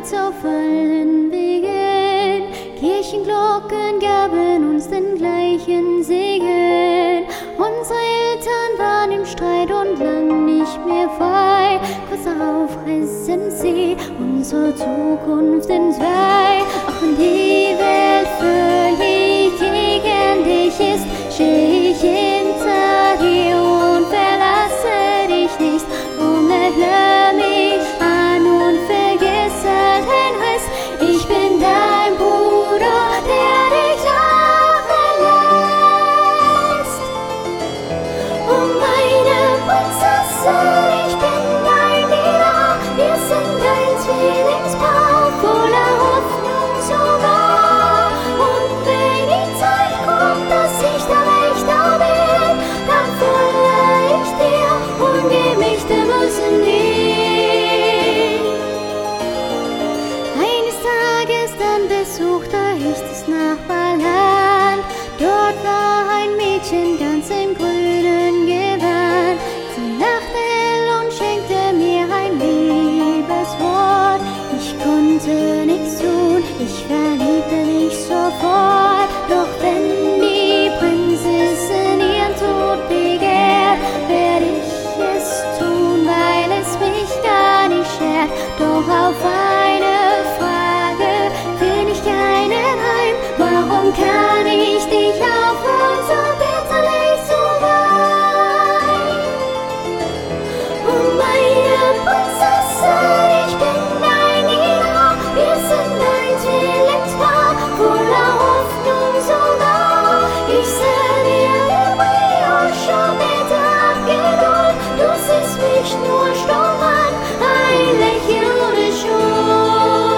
damals auf allen Wegen. Kirchenglocken gaben uns den gleichen Segen. Unsere Eltern waren im Streit und lang nicht mehr frei. Kurz darauf rissen sie unsere Zukunft in zwei. Auch wenn die Welt völlig gegen dich ist, steh ich hinter dir und verlasse dich nicht. Und hör mich an und vergiss all den Rest. Ich bin dein Bruder, der dich auch verlässt. Oh meine Prinzessin, ich bin dein Diener. Wir sind ein Zwillingspaar voller Hoffnung sogar. Und wenn die Zeit kommt, dass ich der Wächter bin, dann folge ich dir und geh mich dem Bösen nie. Eines Tages dann besuchte ich das Nachbarland. Dort war ein Mädchen ganz im grünen Gewand. Sie lachte hell und schenkte mir ein Liebeswort. Ich konnte nichts tun, ich verliebte mich sofort. Doch wenn die Prinzessin ihren Tod begehrt, werde ich es tun, weil es mich gar nicht schert. Doch auf eine Frage finde ich keinen Heim. Warum kann ich dich aufhören, so bitterlich zu weinen? Oh meine Prinzessin, ich bin dein Diener. Wir sind ein Zwillingspaar voller Hoffnung sogar. Ich seh dir die Brioche, bitte hab Geduld. Du siehst mich nur stumm an, ein Lächeln ohne Schuld.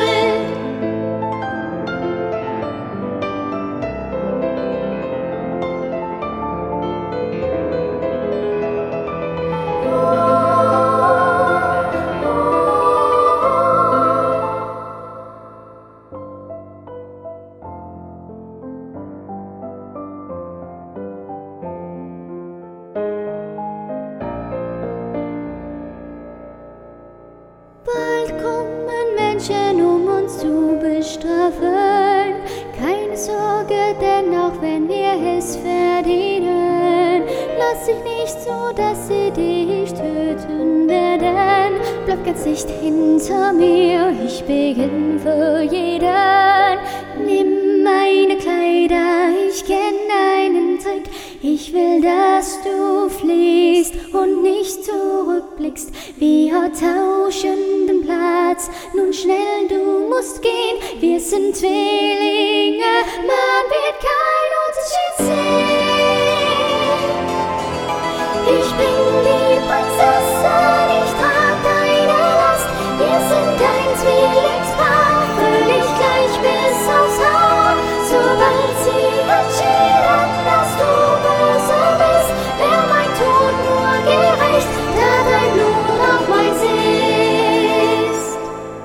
Bald kommen Menschen, um uns zu bestrafen. Keine Sorge, denn auch wenn wir es verdienen, lass dich nicht so, dass sie dich töten werden. Bleib ganz dicht hinter mir, ich bekämpfe jeden. Nimm meine Kleider, ich kenn einen Trick. Ich will, dass du fliehst und nicht zurückblickst. Wir tauschen den Platz, nun schnell, du musst gehen. Wir sind Zwillinge, man wird kein Unterschied sehen. Ich bin die Prinzessin, ich trag deine Last. Wir sind ein Zwillingspaar, völlig gleich bis aufs Haar. Sobald sie entschieden, dass du böse bist, wär mein Tod nur gerecht, da dein Blut auch meins ist.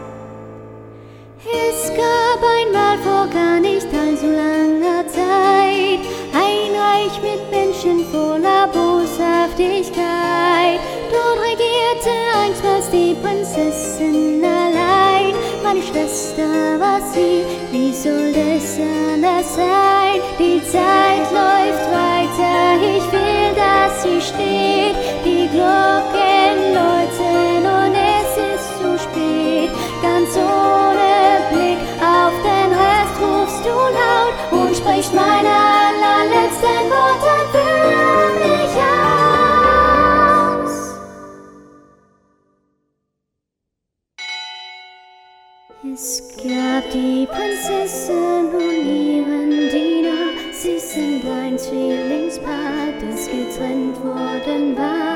Es gab einmal vor gar nicht allzu langer Zeit ein Reich mit Menschen voller Boshaftigkeit. Dort regierte einstmals die Prinzessin allein. Meine Schwester war sie, wie soll es anders sein? Die Zeit läuft weiter, ich will, dass sie steht. Die Glocken läuten und es ist zu spät. Ganz ohne Blick auf den Rest rufst du laut und sprichst meine allerletzten Worte für mich aus. Es gab die Prinzessin und ihren Diener. Sie sind ein Zwillingspaar, das getrennt worden war.